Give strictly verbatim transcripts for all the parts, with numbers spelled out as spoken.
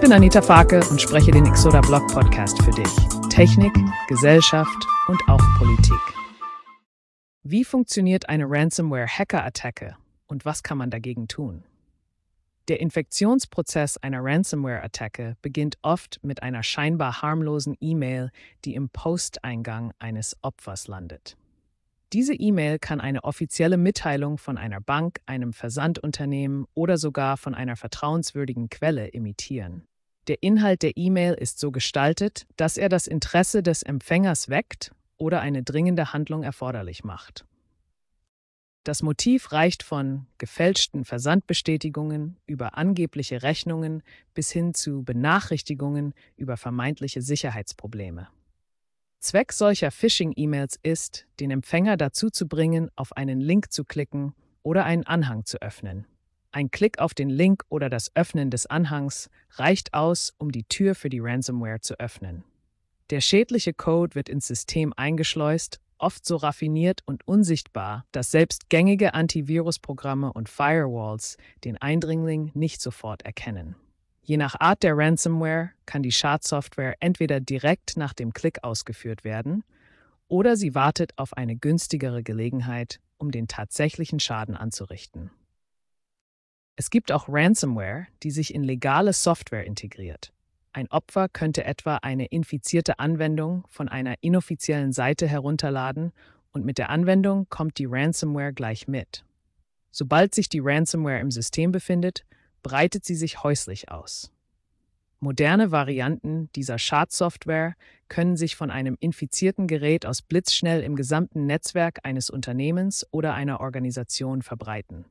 bin Anita Farke und spreche den Exoda Blog Podcast für dich. Technik, Gesellschaft und auch Politik. Wie funktioniert eine Ransomware-Hacker-Attacke und was kann man dagegen tun? Der Infektionsprozess einer Ransomware-Attacke beginnt oft mit einer scheinbar harmlosen E-Mail, die im Posteingang eines Opfers landet. Diese E-Mail kann eine offizielle Mitteilung von einer Bank, einem Versandunternehmen oder sogar von einer vertrauenswürdigen Quelle imitieren. Der Inhalt der E-Mail ist so gestaltet, dass er das Interesse des Empfängers weckt oder eine dringende Handlung erforderlich macht. Das Motiv reicht von gefälschten Versandbestätigungen über angebliche Rechnungen bis hin zu Benachrichtigungen über vermeintliche Sicherheitsprobleme. Zweck solcher Phishing-E-Mails ist, den Empfänger dazu zu bringen, auf einen Link zu klicken oder einen Anhang zu öffnen. Ein Klick auf den Link oder das Öffnen des Anhangs reicht aus, um die Tür für die Ransomware zu öffnen. Der schädliche Code wird ins System eingeschleust, oft so raffiniert und unsichtbar, dass selbst gängige Antivirusprogramme und Firewalls den Eindringling nicht sofort erkennen. Je nach Art der Ransomware kann die Schadsoftware entweder direkt nach dem Klick ausgeführt werden oder sie wartet auf eine günstigere Gelegenheit, um den tatsächlichen Schaden anzurichten. Es gibt auch Ransomware, die sich in legale Software integriert. Ein Opfer könnte etwa eine infizierte Anwendung von einer inoffiziellen Seite herunterladen und mit der Anwendung kommt die Ransomware gleich mit. Sobald sich die Ransomware im System befindet, breitet sie sich häuslich aus. Moderne Varianten dieser Schadsoftware können sich von einem infizierten Gerät aus blitzschnell im gesamten Netzwerk eines Unternehmens oder einer Organisation verbreiten.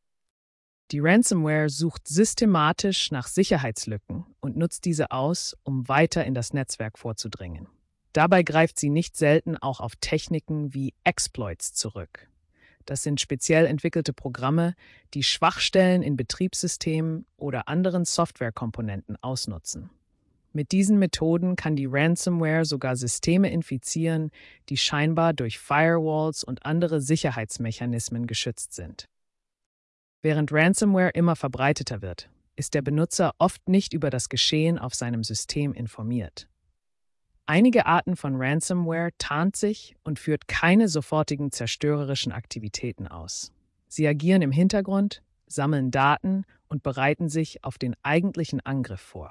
Die Ransomware sucht systematisch nach Sicherheitslücken und nutzt diese aus, um weiter in das Netzwerk vorzudringen. Dabei greift sie nicht selten auch auf Techniken wie Exploits zurück. Das sind speziell entwickelte Programme, die Schwachstellen in Betriebssystemen oder anderen Softwarekomponenten ausnutzen. Mit diesen Methoden kann die Ransomware sogar Systeme infizieren, die scheinbar durch Firewalls und andere Sicherheitsmechanismen geschützt sind. Während Ransomware immer verbreiteter wird, ist der Benutzer oft nicht über das Geschehen auf seinem System informiert. Einige Arten von Ransomware tarnt sich und führt keine sofortigen zerstörerischen Aktivitäten aus. Sie agieren im Hintergrund, sammeln Daten und bereiten sich auf den eigentlichen Angriff vor.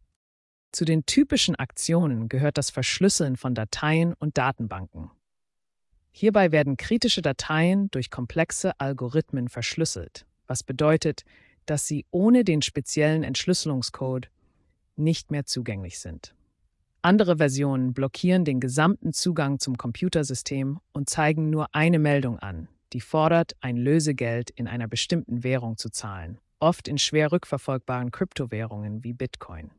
Zu den typischen Aktionen gehört das Verschlüsseln von Dateien und Datenbanken. Hierbei werden kritische Dateien durch komplexe Algorithmen verschlüsselt, was bedeutet, dass sie ohne den speziellen Entschlüsselungscode nicht mehr zugänglich sind. Andere Versionen blockieren den gesamten Zugang zum Computersystem und zeigen nur eine Meldung an, die fordert, ein Lösegeld in einer bestimmten Währung zu zahlen, oft in schwer rückverfolgbaren Kryptowährungen wie Bitcoin.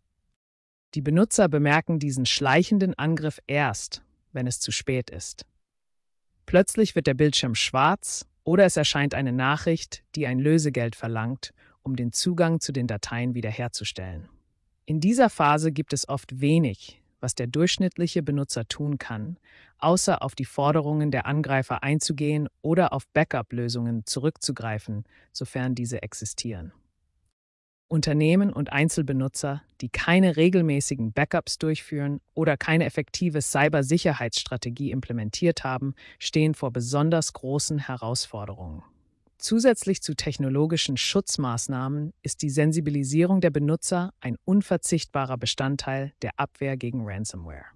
Die Benutzer bemerken diesen schleichenden Angriff erst, wenn es zu spät ist. Plötzlich wird der Bildschirm schwarz oder es erscheint eine Nachricht, die ein Lösegeld verlangt, um den Zugang zu den Dateien wiederherzustellen. In dieser Phase gibt es oft wenig, was der durchschnittliche Benutzer tun kann, außer auf die Forderungen der Angreifer einzugehen oder auf Backup-Lösungen zurückzugreifen, sofern diese existieren. Unternehmen und Einzelbenutzer, die keine regelmäßigen Backups durchführen oder keine effektive Cybersicherheitsstrategie implementiert haben, stehen vor besonders großen Herausforderungen. Zusätzlich zu technologischen Schutzmaßnahmen ist die Sensibilisierung der Benutzer ein unverzichtbarer Bestandteil der Abwehr gegen Ransomware.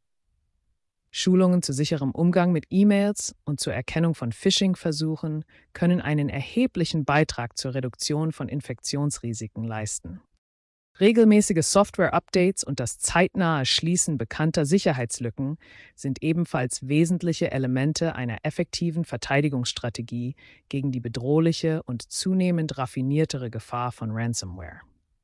Schulungen zu sicherem Umgang mit E-Mails und zur Erkennung von Phishing-Versuchen können einen erheblichen Beitrag zur Reduktion von Infektionsrisiken leisten. Regelmäßige Software-Updates und das zeitnahe Schließen bekannter Sicherheitslücken sind ebenfalls wesentliche Elemente einer effektiven Verteidigungsstrategie gegen die bedrohliche und zunehmend raffiniertere Gefahr von Ransomware.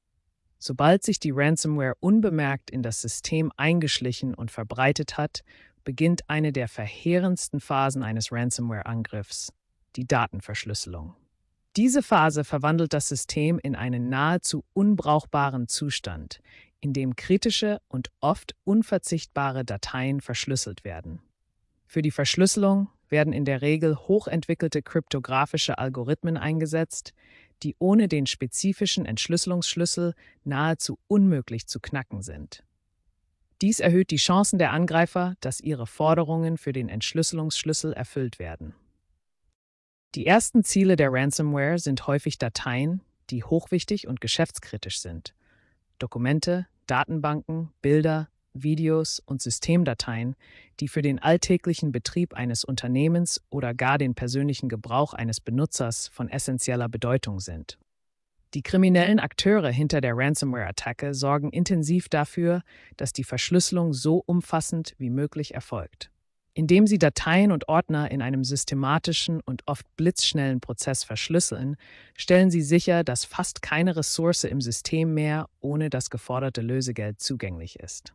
Sobald sich die Ransomware unbemerkt in das System eingeschlichen und verbreitet hat, beginnt eine der verheerendsten Phasen eines Ransomware-Angriffs, die Datenverschlüsselung. Diese Phase verwandelt das System in einen nahezu unbrauchbaren Zustand, in dem kritische und oft unverzichtbare Dateien verschlüsselt werden. Für die Verschlüsselung werden in der Regel hochentwickelte kryptografische Algorithmen eingesetzt, die ohne den spezifischen Entschlüsselungsschlüssel nahezu unmöglich zu knacken sind. Dies erhöht die Chancen der Angreifer, dass ihre Forderungen für den Entschlüsselungsschlüssel erfüllt werden. Die ersten Ziele der Ransomware sind häufig Dateien, die hochwichtig und geschäftskritisch sind. Dokumente, Datenbanken, Bilder, Videos und Systemdateien, die für den alltäglichen Betrieb eines Unternehmens oder gar den persönlichen Gebrauch eines Benutzers von essentieller Bedeutung sind. Die kriminellen Akteure hinter der Ransomware-Attacke sorgen intensiv dafür, dass die Verschlüsselung so umfassend wie möglich erfolgt. Indem sie Dateien und Ordner in einem systematischen und oft blitzschnellen Prozess verschlüsseln, stellen sie sicher, dass fast keine Ressource im System mehr ohne das geforderte Lösegeld zugänglich ist.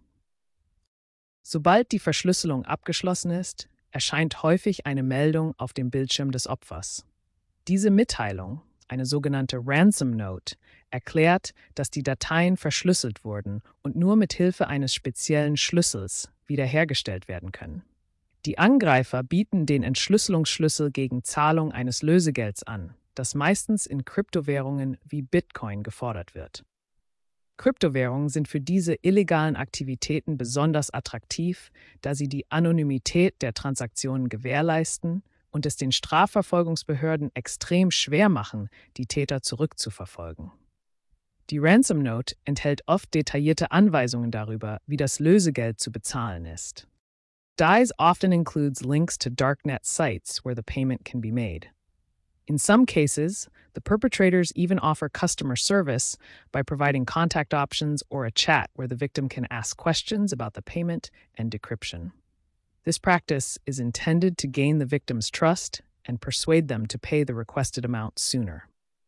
Sobald die Verschlüsselung abgeschlossen ist, erscheint häufig eine Meldung auf dem Bildschirm des Opfers. Diese Mitteilung, eine sogenannte Ransom Note, erklärt, dass die Dateien verschlüsselt wurden und nur mit Hilfe eines speziellen Schlüssels wiederhergestellt werden können. Die Angreifer bieten den Entschlüsselungsschlüssel gegen Zahlung eines Lösegelds an, das meistens in Kryptowährungen wie Bitcoin gefordert wird. Kryptowährungen sind für diese illegalen Aktivitäten besonders attraktiv, da sie die Anonymität der Transaktionen gewährleisten und es den Strafverfolgungsbehörden extrem schwer machen, die Täter zurückzuverfolgen. Die Ransom Note enthält oft detaillierte Anweisungen darüber, wie das Lösegeld zu bezahlen ist. Dies often includes links to darknet sites where the payment can be made. In some cases, the perpetrators even offer customer service by providing contact options or a chat where the victim can ask questions about the payment and decryption. This practice is intended to gain the victim's trust and persuade them to pay the requested amount sooner.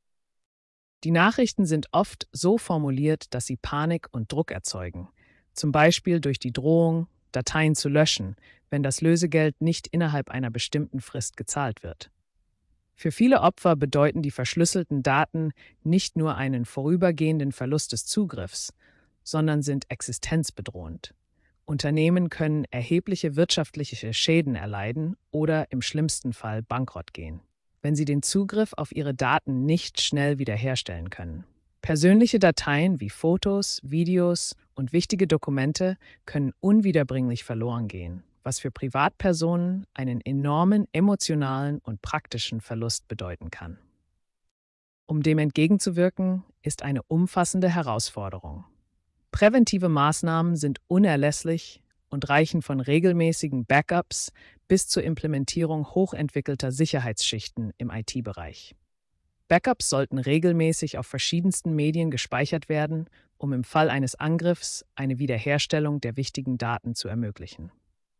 Die Nachrichten sind oft so formuliert, dass sie Panik und Druck erzeugen, zum Beispiel durch die Drohung, Dateien zu löschen, wenn das Lösegeld nicht innerhalb einer bestimmten Frist gezahlt wird. Für viele Opfer bedeuten die verschlüsselten Daten nicht nur einen vorübergehenden Verlust des Zugriffs, sondern sind existenzbedrohend. Unternehmen können erhebliche wirtschaftliche Schäden erleiden oder im schlimmsten Fall bankrott gehen, wenn sie den Zugriff auf ihre Daten nicht schnell wiederherstellen können. Persönliche Dateien wie Fotos, Videos und wichtige Dokumente können unwiederbringlich verloren gehen, was für Privatpersonen einen enormen emotionalen und praktischen Verlust bedeuten kann. Um dem entgegenzuwirken, ist eine umfassende Herausforderung. Präventive Maßnahmen sind unerlässlich und reichen von regelmäßigen Backups bis zur Implementierung hochentwickelter Sicherheitsschichten im I T-Bereich. Backups sollten regelmäßig auf verschiedensten Medien gespeichert werden, um im Fall eines Angriffs eine Wiederherstellung der wichtigen Daten zu ermöglichen.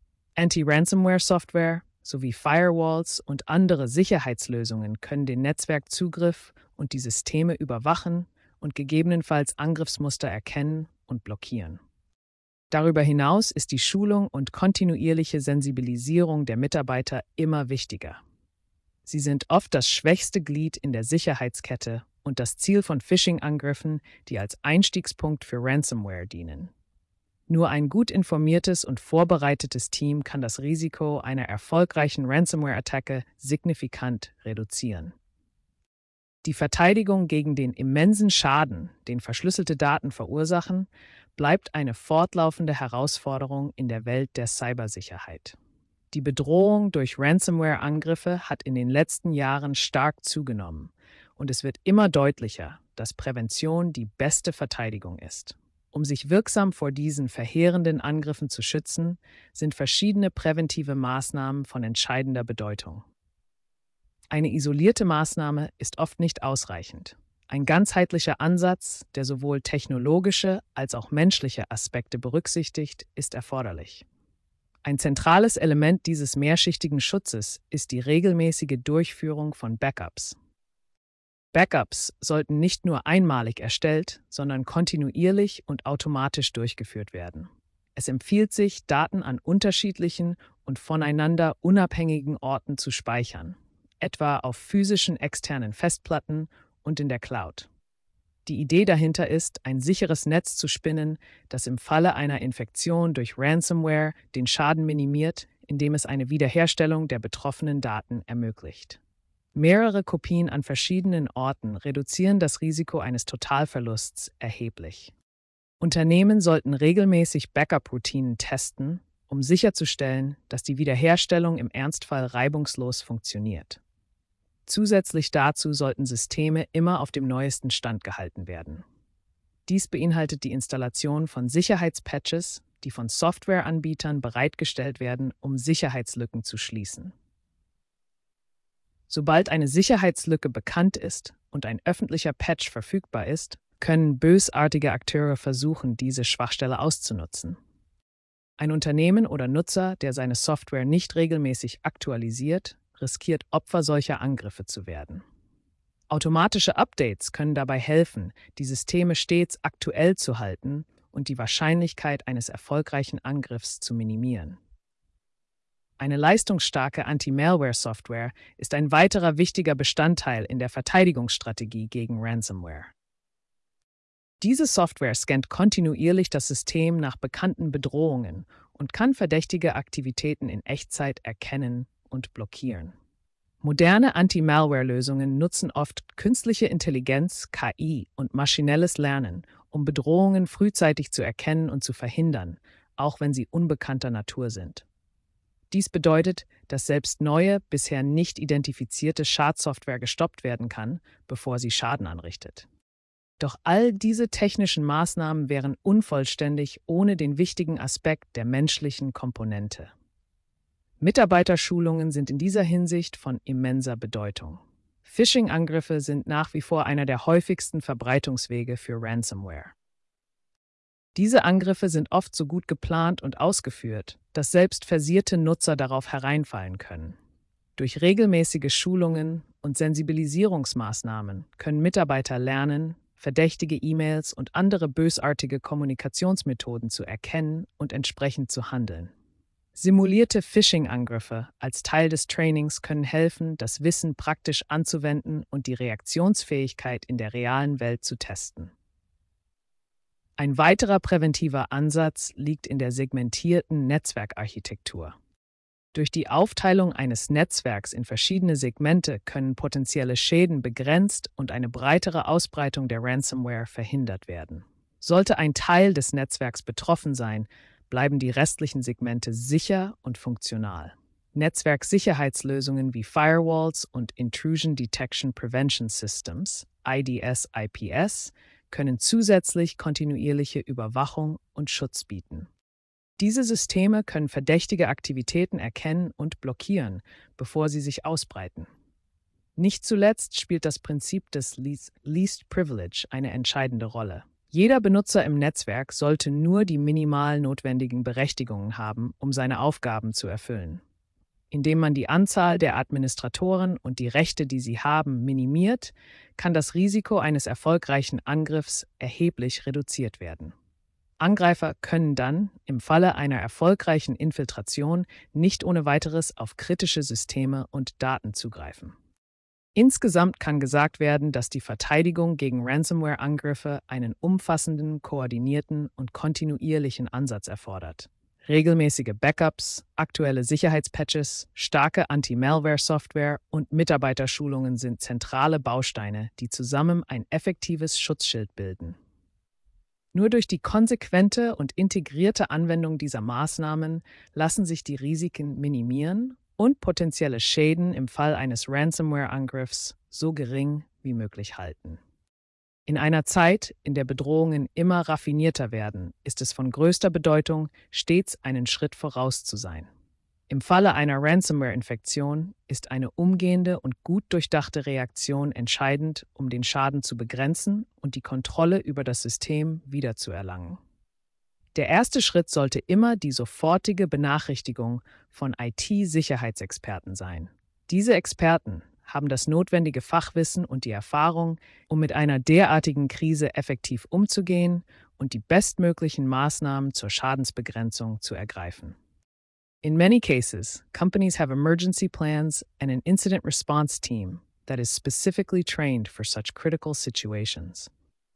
Anti-Ransomware-Software sowie Firewalls und andere Sicherheitslösungen können den Netzwerkzugriff und die Systeme überwachen und gegebenenfalls Angriffsmuster erkennen und blockieren. Darüber hinaus ist die Schulung und kontinuierliche Sensibilisierung der Mitarbeiter immer wichtiger. Sie sind oft das schwächste Glied in der Sicherheitskette und das Ziel von Phishing-Angriffen, die als Einstiegspunkt für Ransomware dienen. Nur ein gut informiertes und vorbereitetes Team kann das Risiko einer erfolgreichen Ransomware-Attacke signifikant reduzieren. Die Verteidigung gegen den immensen Schaden, den verschlüsselte Daten verursachen, bleibt eine fortlaufende Herausforderung in der Welt der Cybersicherheit. Die Bedrohung durch Ransomware-Angriffe hat in den letzten Jahren stark zugenommen und es wird immer deutlicher, dass Prävention die beste Verteidigung ist. Um sich wirksam vor diesen verheerenden Angriffen zu schützen, sind verschiedene präventive Maßnahmen von entscheidender Bedeutung. Eine isolierte Maßnahme ist oft nicht ausreichend. Ein ganzheitlicher Ansatz, der sowohl technologische als auch menschliche Aspekte berücksichtigt, ist erforderlich. Ein zentrales Element dieses mehrschichtigen Schutzes ist die regelmäßige Durchführung von Backups. Backups sollten nicht nur einmalig erstellt, sondern kontinuierlich und automatisch durchgeführt werden. Es empfiehlt sich, Daten an unterschiedlichen und voneinander unabhängigen Orten zu speichern, etwa auf physischen externen Festplatten und in der Cloud. Die Idee dahinter ist, ein sicheres Netz zu spinnen, das im Falle einer Infektion durch Ransomware den Schaden minimiert, indem es eine Wiederherstellung der betroffenen Daten ermöglicht. Mehrere Kopien an verschiedenen Orten reduzieren das Risiko eines Totalverlusts erheblich. Unternehmen sollten regelmäßig Backup-Routinen testen, um sicherzustellen, dass die Wiederherstellung im Ernstfall reibungslos funktioniert. Zusätzlich dazu sollten Systeme immer auf dem neuesten Stand gehalten werden. Dies beinhaltet die Installation von Sicherheitspatches, die von Softwareanbietern bereitgestellt werden, um Sicherheitslücken zu schließen. Sobald eine Sicherheitslücke bekannt ist und ein öffentlicher Patch verfügbar ist, können bösartige Akteure versuchen, diese Schwachstelle auszunutzen. Ein Unternehmen oder Nutzer, der seine Software nicht regelmäßig aktualisiert, riskiert Opfer solcher Angriffe zu werden. Automatische Updates können dabei helfen, die Systeme stets aktuell zu halten und die Wahrscheinlichkeit eines erfolgreichen Angriffs zu minimieren. Eine leistungsstarke Anti-Malware-Software ist ein weiterer wichtiger Bestandteil in der Verteidigungsstrategie gegen Ransomware. Diese Software scannt kontinuierlich das System nach bekannten Bedrohungen und kann verdächtige Aktivitäten in Echtzeit erkennen und blockieren. Moderne Anti-Malware-Lösungen nutzen oft künstliche Intelligenz, K I und maschinelles Lernen, um Bedrohungen frühzeitig zu erkennen und zu verhindern, auch wenn sie unbekannter Natur sind. Dies bedeutet, dass selbst neue, bisher nicht identifizierte Schadsoftware gestoppt werden kann, bevor sie Schaden anrichtet. Doch all diese technischen Maßnahmen wären unvollständig ohne den wichtigen Aspekt der menschlichen Komponente. Mitarbeiterschulungen sind in dieser Hinsicht von immenser Bedeutung. Phishing-Angriffe sind nach wie vor einer der häufigsten Verbreitungswege für Ransomware. Diese Angriffe sind oft so gut geplant und ausgeführt, dass selbst versierte Nutzer darauf hereinfallen können. Durch regelmäßige Schulungen und Sensibilisierungsmaßnahmen können Mitarbeiter lernen, verdächtige E-Mails und andere bösartige Kommunikationsmethoden zu erkennen und entsprechend zu handeln. Simulierte Phishing-Angriffe als Teil des Trainings können helfen, das Wissen praktisch anzuwenden und die Reaktionsfähigkeit in der realen Welt zu testen. Ein weiterer präventiver Ansatz liegt in der segmentierten Netzwerkarchitektur. Durch die Aufteilung eines Netzwerks in verschiedene Segmente können potenzielle Schäden begrenzt und eine breitere Ausbreitung der Ransomware verhindert werden. Sollte ein Teil des Netzwerks betroffen sein, bleiben die restlichen Segmente sicher und funktional. Netzwerksicherheitslösungen wie Firewalls und Intrusion Detection Prevention Systems, I D S I P S, können zusätzlich kontinuierliche Überwachung und Schutz bieten. Diese Systeme können verdächtige Aktivitäten erkennen und blockieren, bevor sie sich ausbreiten. Nicht zuletzt spielt das Prinzip des Least Privilege eine entscheidende Rolle. Jeder Benutzer im Netzwerk sollte nur die minimal notwendigen Berechtigungen haben, um seine Aufgaben zu erfüllen. Indem man die Anzahl der Administratoren und die Rechte, die sie haben, minimiert, kann das Risiko eines erfolgreichen Angriffs erheblich reduziert werden. Angreifer können dann, im Falle einer erfolgreichen Infiltration, nicht ohne weiteres auf kritische Systeme und Daten zugreifen. Insgesamt kann gesagt werden, dass die Verteidigung gegen Ransomware-Angriffe einen umfassenden, koordinierten und kontinuierlichen Ansatz erfordert. Regelmäßige Backups, aktuelle Sicherheitspatches, starke Anti-Malware-Software und Mitarbeiterschulungen sind zentrale Bausteine, die zusammen ein effektives Schutzschild bilden. Nur durch die konsequente und integrierte Anwendung dieser Maßnahmen lassen sich die Risiken minimieren und potenzielle Schäden im Fall eines Ransomware-Angriffs so gering wie möglich halten. In einer Zeit, in der Bedrohungen immer raffinierter werden, ist es von größter Bedeutung, stets einen Schritt voraus zu sein. Im Falle einer Ransomware-Infektion ist eine umgehende und gut durchdachte Reaktion entscheidend, um den Schaden zu begrenzen und die Kontrolle über das System wiederzuerlangen. Der erste Schritt sollte immer die sofortige Benachrichtigung von I T-Sicherheitsexperten sein. Diese Experten haben das notwendige Fachwissen und die Erfahrung, um mit einer derartigen Krise effektiv umzugehen und die bestmöglichen Maßnahmen zur Schadensbegrenzung zu ergreifen. In many cases, companies have emergency plans and an incident response team that is specifically trained for such critical situations.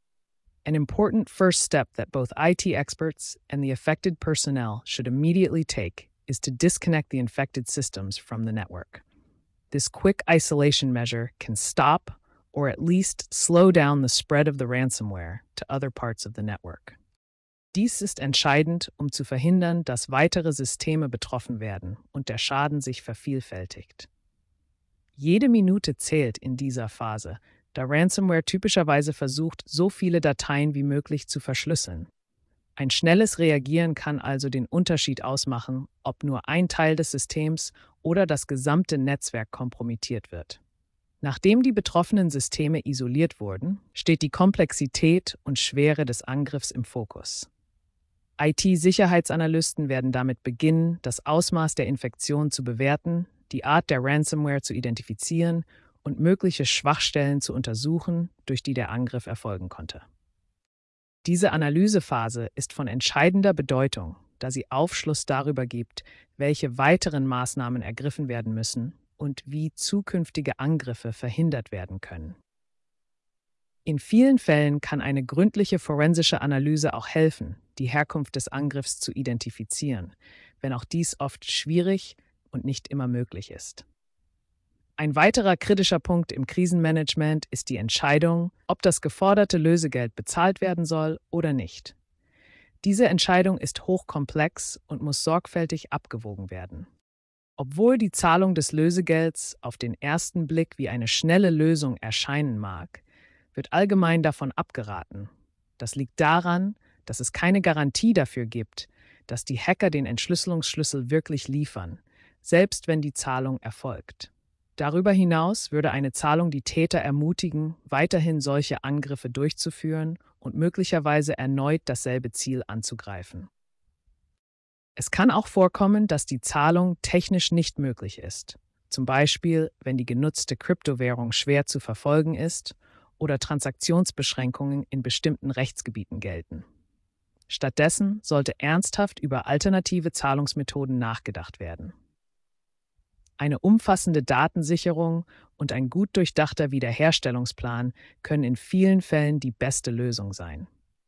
An important first step that both I T experts and the affected personnel should immediately take is to disconnect the infected systems from the network. This quick isolation measure can stop or at least slow down the spread of the ransomware to other parts of the network. Dies ist entscheidend, um zu verhindern, dass weitere Systeme betroffen werden und der Schaden sich vervielfältigt. Jede Minute zählt in dieser Phase, da Ransomware typischerweise versucht, so viele Dateien wie möglich zu verschlüsseln. Ein schnelles Reagieren kann also den Unterschied ausmachen, ob nur ein Teil des Systems oder das gesamte Netzwerk kompromittiert wird. Nachdem die betroffenen Systeme isoliert wurden, steht die Komplexität und Schwere des Angriffs im Fokus. I T-Sicherheitsanalysten werden damit beginnen, das Ausmaß der Infektion zu bewerten, die Art der Ransomware zu identifizieren und mögliche Schwachstellen zu untersuchen, durch die der Angriff erfolgen konnte. Diese Analysephase ist von entscheidender Bedeutung, da sie Aufschluss darüber gibt, welche weiteren Maßnahmen ergriffen werden müssen und wie zukünftige Angriffe verhindert werden können. In vielen Fällen kann eine gründliche forensische Analyse auch helfen, die Herkunft des Angriffs zu identifizieren, wenn auch dies oft schwierig und nicht immer möglich ist. Ein weiterer kritischer Punkt im Krisenmanagement ist die Entscheidung, ob das geforderte Lösegeld bezahlt werden soll oder nicht. Diese Entscheidung ist hochkomplex und muss sorgfältig abgewogen werden. Obwohl die Zahlung des Lösegelds auf den ersten Blick wie eine schnelle Lösung erscheinen mag, wird allgemein davon abgeraten. Das liegt daran, dass es keine Garantie dafür gibt, dass die Hacker den Entschlüsselungsschlüssel wirklich liefern, selbst wenn die Zahlung erfolgt. Darüber hinaus würde eine Zahlung die Täter ermutigen, weiterhin solche Angriffe durchzuführen und möglicherweise erneut dasselbe Ziel anzugreifen. Es kann auch vorkommen, dass die Zahlung technisch nicht möglich ist, zum Beispiel wenn die genutzte Kryptowährung schwer zu verfolgen ist oder Transaktionsbeschränkungen in bestimmten Rechtsgebieten gelten. Stattdessen sollte ernsthaft über alternative Zahlungsmethoden nachgedacht werden. Eine umfassende Datensicherung und ein gut durchdachter Wiederherstellungsplan können in vielen Fällen die beste Lösung sein.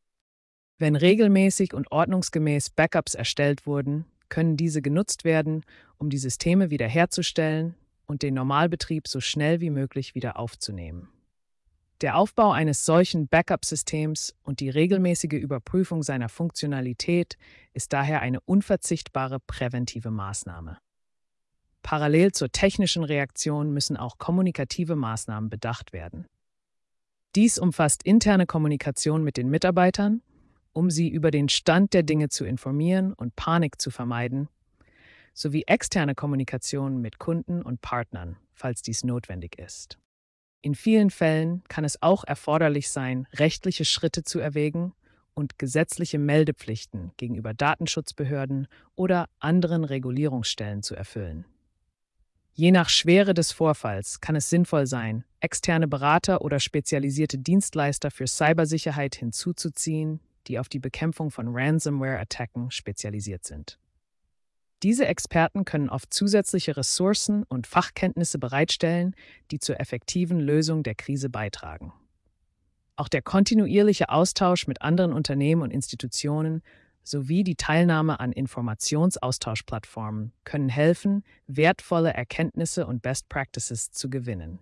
Wenn regelmäßig und ordnungsgemäß Backups erstellt wurden, können diese genutzt werden, um die Systeme wiederherzustellen und den Normalbetrieb so schnell wie möglich wieder aufzunehmen. Der Aufbau eines solchen Backup-Systems und die regelmäßige Überprüfung seiner Funktionalität ist daher eine unverzichtbare präventive Maßnahme. Parallel zur technischen Reaktion müssen auch kommunikative Maßnahmen bedacht werden. Dies umfasst interne Kommunikation mit den Mitarbeitern, um sie über den Stand der Dinge zu informieren und Panik zu vermeiden, sowie externe Kommunikation mit Kunden und Partnern, falls dies notwendig ist. In vielen Fällen kann es auch erforderlich sein, rechtliche Schritte zu erwägen und gesetzliche Meldepflichten gegenüber Datenschutzbehörden oder anderen Regulierungsstellen zu erfüllen. Je nach Schwere des Vorfalls kann es sinnvoll sein, externe Berater oder spezialisierte Dienstleister für Cybersicherheit hinzuzuziehen, die auf die Bekämpfung von Ransomware-Attacken spezialisiert sind. Diese Experten können oft zusätzliche Ressourcen und Fachkenntnisse bereitstellen, die zur effektiven Lösung der Krise beitragen. Auch der kontinuierliche Austausch mit anderen Unternehmen und Institutionen sowie die Teilnahme an Informationsaustauschplattformen können helfen, wertvolle Erkenntnisse und Best Practices zu gewinnen.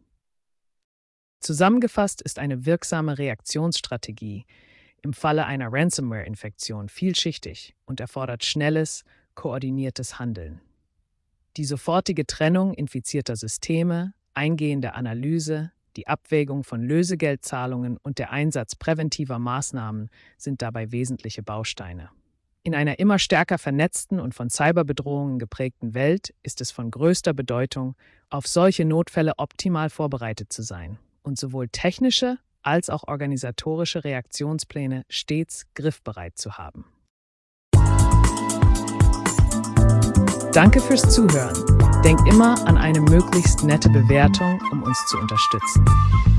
Zusammengefasst ist eine wirksame Reaktionsstrategie im Falle einer Ransomware-Infektion vielschichtig und erfordert schnelles, koordiniertes Handeln. Die sofortige Trennung infizierter Systeme, eingehende Analyse, die Abwägung von Lösegeldzahlungen und der Einsatz präventiver Maßnahmen sind dabei wesentliche Bausteine. In einer immer stärker vernetzten und von Cyberbedrohungen geprägten Welt ist es von größter Bedeutung, auf solche Notfälle optimal vorbereitet zu sein und sowohl technische als auch organisatorische Reaktionspläne stets griffbereit zu haben. Danke fürs Zuhören. Denk immer an eine möglichst nette Bewertung, um uns zu unterstützen.